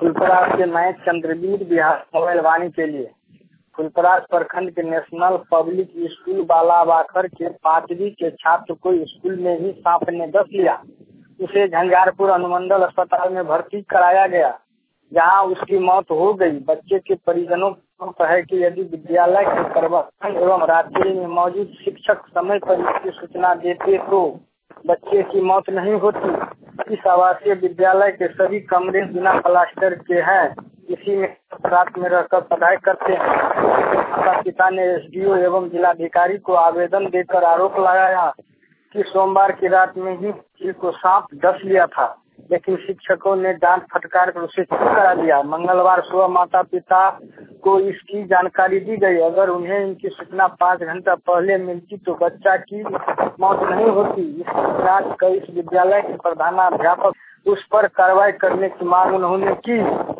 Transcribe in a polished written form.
फुलपरास के मैं चंद्रवीर बिहार मोबाइल वाणी के लिए फुलपरास प्रखंड के नेशनल पब्लिक स्कूल बालाबाखर के 5वीं के छात्र को स्कूल में ही सांप ने डस लिया। उसे झंझारपुर अनुमंडल अस्पताल में भर्ती कराया गया, जहां उसकी मौत हो गई। बच्चे के परिजनों को है कि यदि विद्यालय के प्रबंधन एवं रात्रि में मौजूद शिक्षक समय पर इसकी सूचना देते तो बच्चे की मौत नहीं होती। इस आवासीय विद्यालय के सभी कमरे बिना प्लास्टर के हैं। इसी में रात में रहकर पढ़ाई करते हैं। माता पिता ने एसडीओ एवं जिलाधिकारी को आवेदन देकर आरोप लगाया कि सोमवार की रात में ही किसी को सांप डस लिया था, लेकिन शिक्षकों ने डांट फटकार कर उसे चुप करा दिया। मंगलवार सुबह माता पिता को इसकी जानकारी दी गई। अगर उन्हें इनकी सूचना 5 घंटा पहले मिलती तो बच्चा की मौत नहीं होती। इस जांच कर इस विद्यालय के प्रधानाध्यापक उस पर कार्रवाई करने की मांग उन्होंने की।